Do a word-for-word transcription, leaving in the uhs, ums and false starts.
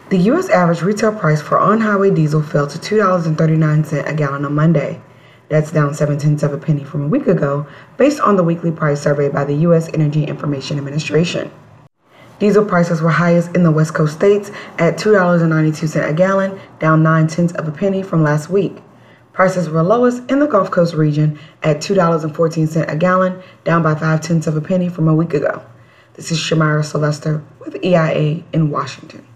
The U S average retail price for on-highway diesel fell to two dollars and thirty-nine cents a gallon on Monday. That's down seven tenths of a penny from a week ago, based on the weekly price survey by the U S Energy Information Administration. Diesel prices were highest in the West Coast states at two dollars and ninety-two cents a gallon, down nine tenths of a penny from last week. Prices were lowest in the Gulf Coast region at two dollars and fourteen cents a gallon, down by five tenths of a penny from a week ago. This is Shamira Sylvester with E I A in Washington.